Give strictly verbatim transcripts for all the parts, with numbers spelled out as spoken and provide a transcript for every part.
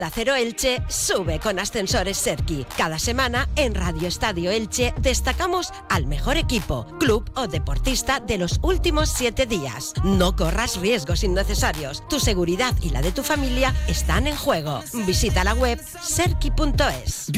Onda Cero Elche sube con Ascensores Serki. Cada semana en Radio Estadio Elche destacamos al mejor equipo, club o deportista de los últimos siete días. No corras riesgos innecesarios. Tu seguridad y la de tu familia están en juego. Visita la web serki punto es.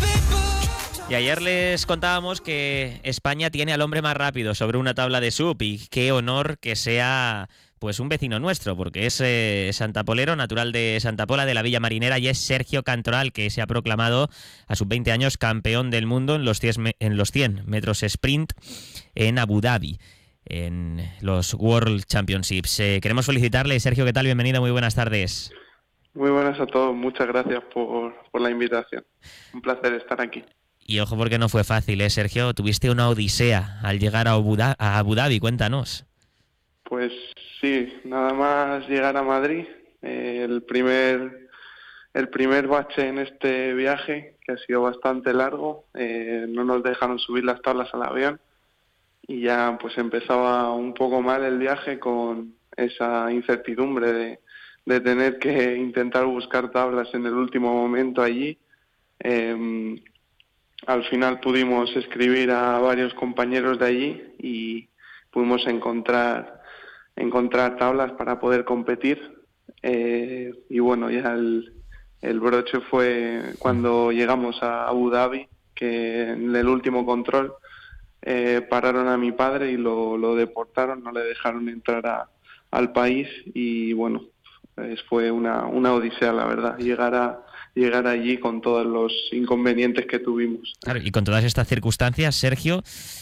Y ayer les contábamos que España tiene al hombre más rápido sobre una tabla de S U P y qué honor que sea pues un vecino nuestro, porque es eh, santapolero, natural de Santa Pola, de la Villa Marinera, y es Sergio Cantoral, que se ha proclamado a sus veinte años campeón del mundo en los cien, en los cien metros sprint en Abu Dhabi, en los World Championships. Eh, queremos felicitarle. Sergio, ¿qué tal? Bienvenido, muy buenas tardes. Muy buenas a todos, muchas gracias por, por la invitación. Un placer estar aquí. Y ojo, porque no fue fácil, ¿eh, Sergio? Tuviste una odisea al llegar a Abu Dhabi, a Abu Dhabi. Cuéntanos. Pues sí, nada más llegar a Madrid, eh, el primer el primer bache en este viaje, que ha sido bastante largo, eh, no nos dejaron subir las tablas al avión y ya pues empezaba un poco mal el viaje con esa incertidumbre de, de tener que intentar buscar tablas en el último momento allí. Eh, al final pudimos escribir a varios compañeros de allí y pudimos encontrar encontrar tablas para poder competir, eh, y bueno, ya el, el broche fue cuando llegamos a Abu Dhabi, que en el último control eh, pararon a mi padre y lo, lo deportaron, no le dejaron entrar a, al país y bueno, pues fue una, una odisea, la verdad, llegar a llegar allí con todos los inconvenientes que tuvimos. Claro, y con todas estas circunstancias, Sergio,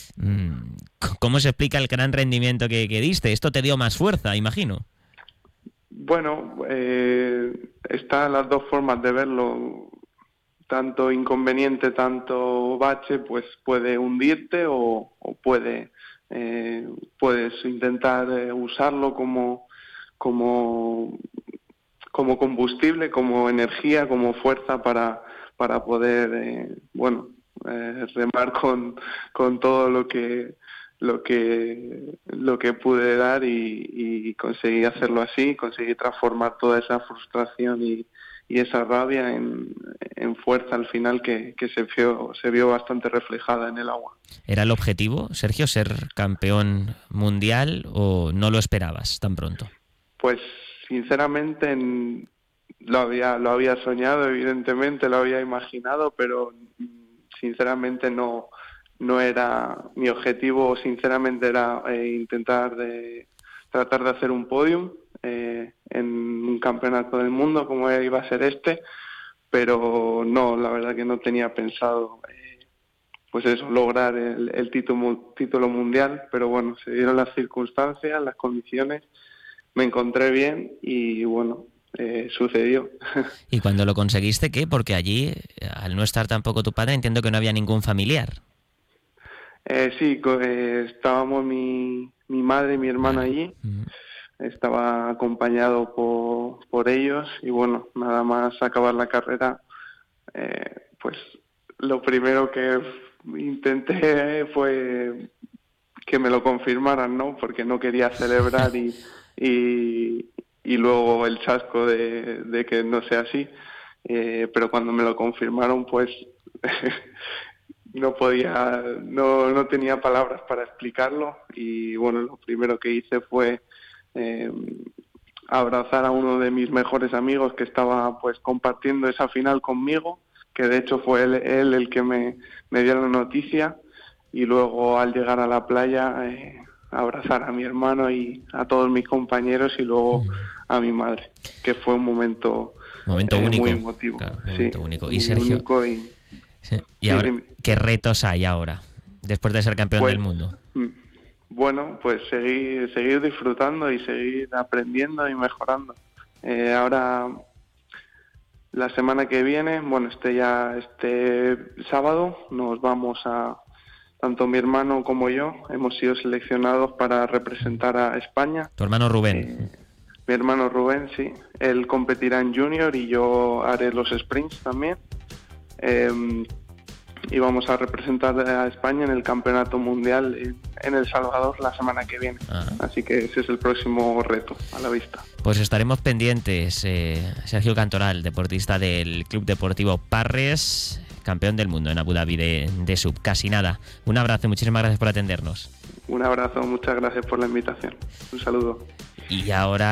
¿cómo se explica el gran rendimiento que, que diste? Esto te dio más fuerza, imagino. Bueno, eh, están las dos formas de verlo. Tanto inconveniente, tanto bache, pues puede hundirte o, o puede eh, puedes intentar eh, usarlo como como como combustible, como energía, como fuerza para para poder eh, bueno eh, remar con con todo lo que lo que lo que pude dar y, y conseguí hacerlo así, conseguí transformar toda esa frustración y, y esa rabia en, en fuerza al final que, que se vio se vio bastante reflejada en el agua. ¿Era el objetivo, Sergio, ser campeón mundial o no lo esperabas tan pronto? Pues sinceramente en, lo había lo había soñado, evidentemente lo había imaginado, pero sinceramente no no era mi objetivo. Sinceramente era eh, intentar de tratar de hacer un podium eh, en un campeonato del mundo como iba a ser este, pero no, la verdad que no tenía pensado eh, pues eso, lograr el, el título título mundial, pero bueno, se dieron las circunstancias, las condiciones, me encontré bien y bueno, eh, sucedió. ¿Y cuando lo conseguiste qué? Porque allí, al no estar tampoco tu padre, entiendo que no había ningún familiar. Eh, sí, eh, estábamos mi, mi madre y mi hermano allí, uh-huh. Estaba acompañado por, por ellos y bueno, nada más acabar la carrera, eh, pues lo primero que intenté fue que me lo confirmaran, ¿no? Porque no quería celebrar y, y, y luego el chasco de, de que no sea así, eh, pero cuando me lo confirmaron, pues no podía, no, no tenía palabras para explicarlo y bueno, lo primero que hice fue eh, abrazar a uno de mis mejores amigos que estaba pues compartiendo esa final conmigo, que de hecho fue él, él el que me, me dio la noticia, y luego al llegar a la playa eh, abrazar a mi hermano y a todos mis compañeros y luego a mi madre, que fue un momento, momento eh, único, muy emotivo. claro, momento sí, único. Y Sergio, único y, sí. ¿Y ahora qué retos hay ahora, después de ser campeón pues, del mundo? Bueno, pues seguir, seguir disfrutando y seguir aprendiendo y mejorando. Eh, ahora, la semana que viene, bueno, este ya este sábado, nos vamos a, tanto mi hermano como yo, hemos sido seleccionados para representar a España. ¿Tu hermano Rubén? Eh, mi hermano Rubén, sí. Él competirá en junior y yo haré los sprints también. Eh, y vamos a representar a España en el Campeonato Mundial en, en El Salvador la semana que viene. Ah. Así que ese es el próximo reto a la vista. Pues estaremos pendientes. Eh, Sergio Cantoral, deportista del Club Deportivo Parres, campeón del mundo en Abu Dhabi de, de sub. Casi nada. Un abrazo, muchísimas gracias por atendernos. Un abrazo, muchas gracias por la invitación. Un saludo. Y ahora